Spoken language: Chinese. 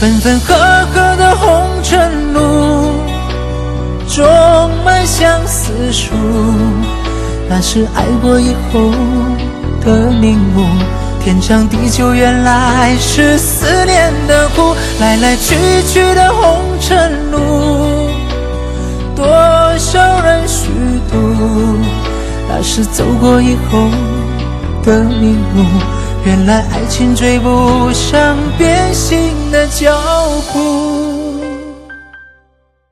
分分合合的红尘路，种满相思树，那是爱过以后的领悟。天长地久原来是思念的苦，来来去去的红尘路，多少人虚度，那是走过以后的领悟。原来爱情追不上变心的脚步。